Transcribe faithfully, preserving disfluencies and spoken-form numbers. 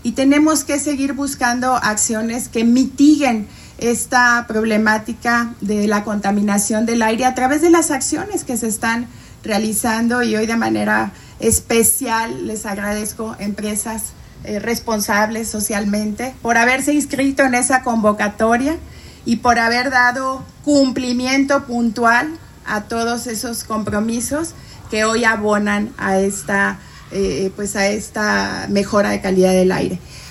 y tenemos que seguir buscando acciones que mitiguen esta problemática de la contaminación del aire a través de las acciones que se están realizando, y hoy de manera especial les agradezco empresas eh, responsables socialmente por haberse inscrito en esa convocatoria y por haber dado cumplimiento puntual a todos esos compromisos que hoy abonan a esta, eh, pues a esta mejora de calidad del aire.